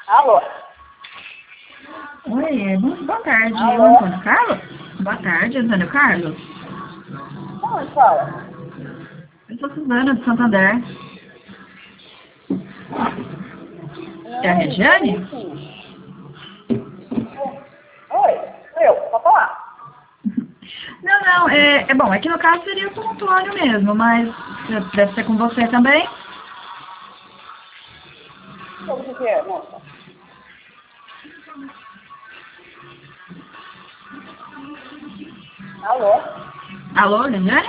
Alô? Oi, boa tarde, Alô? Antônio Carlos? Boa tarde, Antônio Carlos. Onde fala? Eu sou Suzana, de Santander. É a Não, Regiane? oi, pode falar. Não, bom, é que no caso seria com o Antônio mesmo, mas deve ser com você também. Sobre o que é, moça? Alô? Alô, Regiane?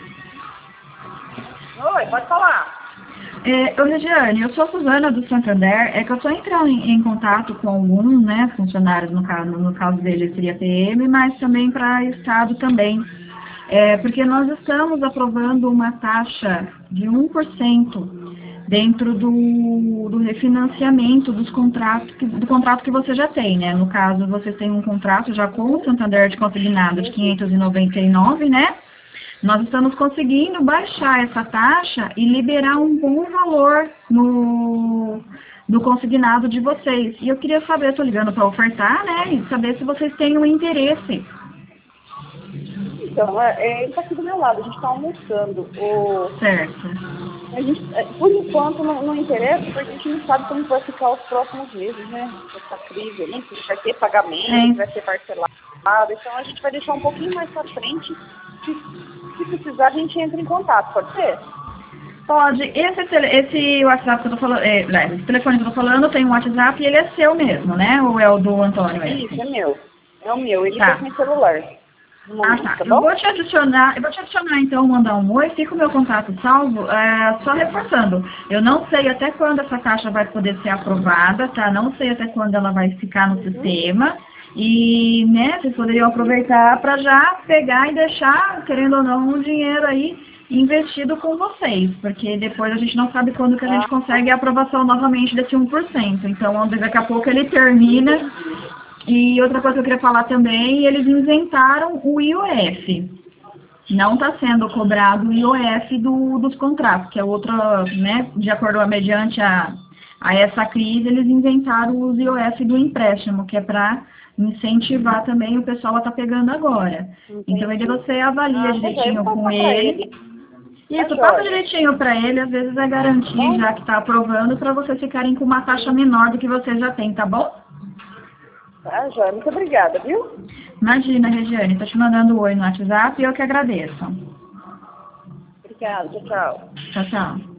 Oi, pode falar. Regiane, eu sou a Suzana do Santander, é que eu estou entrando em contato com alguns, né, funcionários, no caso dele seria PM, mas também para Estado também. Porque nós estamos aprovando uma taxa de 1% dentro do refinanciamento dos contratos, do contrato que você já tem, né? No caso, você tem um contrato já com o Santander de consignado de 599, né? Nós estamos conseguindo baixar essa taxa e liberar um bom valor no consignado de vocês. E eu queria saber, estou ligando para ofertar, né? E saber se vocês têm um interesse. Então, ele está aqui do meu lado, a gente está almoçando. Certo. A gente, por enquanto, não interessa, porque a gente não sabe como vai ficar os próximos meses, né? Essa crise aí, se vai ter pagamento, se vai ser parcelado. Então, a gente vai deixar um pouquinho mais para frente. Se precisar, a gente entra em contato, pode ser? Pode. Esse WhatsApp que eu tô falando, esse telefone que eu tô falando tem um WhatsApp e ele é seu mesmo, né? Ou é o do Antônio esse? Isso, é meu. É o meu, ele Tá. tá sem celular. No momento, Tá. tá Eu bom? vou te adicionar então, mandar um oi, fica o meu contato salvo, só reforçando. Eu não sei até quando essa taxa vai poder ser aprovada, tá? Não sei até quando ela vai ficar no sistema. E, né, vocês poderiam aproveitar para já pegar e deixar, querendo ou não, um dinheiro aí investido com vocês, porque depois a gente não sabe quando que a gente consegue a aprovação novamente desse 1%. Então, daqui a pouco ele termina. E outra coisa que eu queria falar também, eles isentaram o IOF. Não está sendo cobrado o IOF dos contratos, que é outra, né, de acordo mediante a essa crise, eles inventaram os IOF do empréstimo, que é para incentivar também o pessoal a estar pegando agora. Então, ele você avalia direitinho com ele. Isso, passa direitinho para ele, às vezes é garantir já que está aprovando, para vocês ficarem com uma taxa menor do que vocês já têm, tá bom? Tá, Joia. Muito obrigada, viu? Imagina, Regiane, estou te mandando um oi no WhatsApp e eu que agradeço. Obrigada, tchau, tchau. Tchau, tchau.